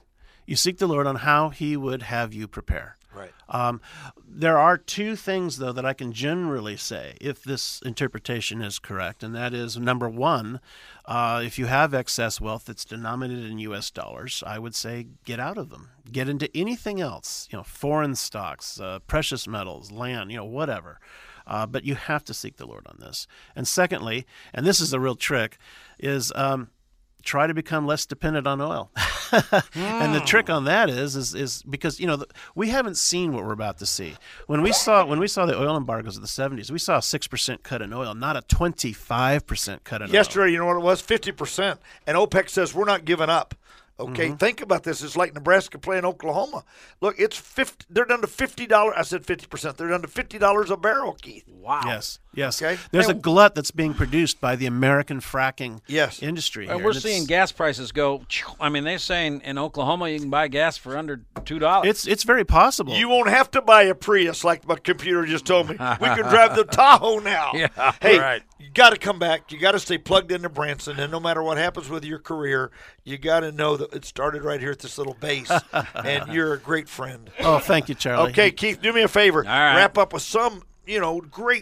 You seek the Lord on how He would have you prepare. Right. There are two things, though, that I can generally say if this interpretation is correct, and that is, number one, if you have excess wealth that's denominated in U.S. dollars, I would say get out of them. Get into anything else, foreign stocks, precious metals, land, whatever. But you have to seek the Lord on this. And secondly, and this is a real trick, is try to become less dependent on oil. And the trick on that is because we haven't seen what we're about to see. When we saw the oil embargoes of the 70s, we saw a 6% cut in oil, not a 25% cut in oil. Yesterday, you know what it was? 50%. And OPEC says we're not giving up. Okay, think about this. It's like Nebraska playing Oklahoma. Look, it's 50. They're down to $50. I said 50%. They're down to $50 a barrel, Keith. Wow. Yes. Okay. There's a glut that's being produced by the American fracking Yes. industry. And here, we're and seeing gas prices go. I mean, they're saying in Oklahoma you can buy gas for under $2. It's very possible. You won't have to buy a Prius like my computer just told me. We can drive the Tahoe now. Yeah, hey, right. You got to come back. You got to stay plugged into Branson, and no matter what happens with your career, you got to know that it started right here at this little base, and you're a great friend. Oh, thank you, Charlie. Okay, Keith, do me a favor. All right. Wrap up with some, great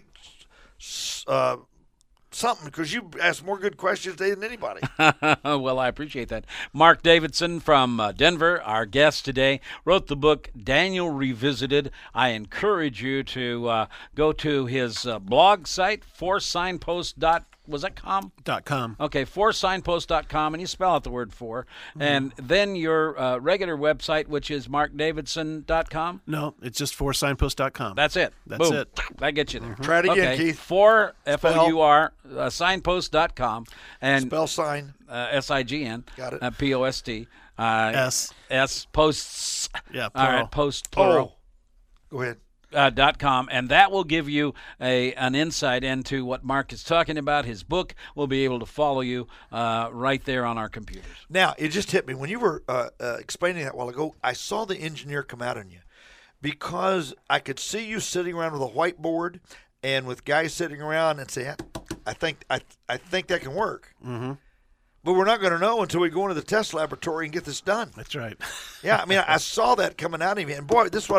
something, because you ask more good questions today than anybody. Well, I appreciate that. Mark Davidson from Denver, our guest today, wrote the book Daniel Revisited. I encourage you to go to his blog site, foresignpost.com. Was that com? .com. Okay, foresignpost.com, and you spell out the word for. And then your regular website, which is markdavidson.com. No, it's just foresignpost.com. That's it. That's Boom. it. That gets you there. Try it again, Okay, Keith. For F-O-U-R, signpost.com. And Spell sign. S-I-G-N. Got it. P-O-S-T. S. Posts. Yeah, All plural. right, post plural. Go ahead. .com, and that will give you an insight into what Mark is talking about. His book will be able to follow you right there on our computers. Now, it just hit me. When you were explaining that a while ago, I saw the engineer come out on you, because I could see you sitting around with a whiteboard and with guys sitting around and saying, I think that can work. Mm-hmm. But we're not going to know until we go into the test laboratory and get this done. That's right. Yeah, I mean, I saw that coming out of you. And, boy, this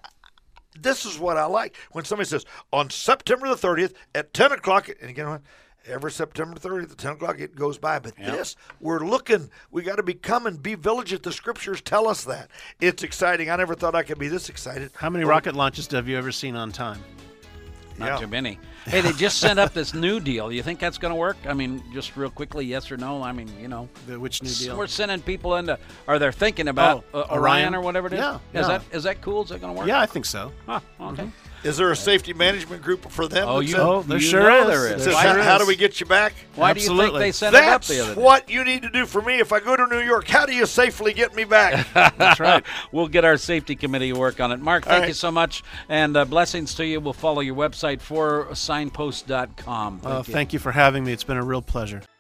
is what I like. When somebody says, on September the 30th at 10 o'clock, and again, every September 30th at 10 o'clock it goes by. But this, we're looking, we got to become and be vigilant. The scriptures tell us that. It's exciting. I never thought I could be this excited. How many rocket launches have you ever seen on time? Not too many. Hey, they just sent up this new deal. You think that's going to work? I mean, just real quickly, yes or no? I mean, Which new deal? We're sending people into, or they're thinking about Orion or whatever it is. Yeah. Is that cool? Is that going to work? Yeah, I think so. Huh, okay. Is there a safety management group for them? Oh, there you sure know is. there is. Says, There sure how is. do we get you back? Why do you think Absolutely. they sent it up That's the other day? what you need to do for me if I go to New York. How do you safely get me back? That's right. We'll get our safety committee to work on it. Mark, thank right. you so much, and blessings to you. We'll follow your website, foresignpost.com. Thank you for having me. It's been a real pleasure.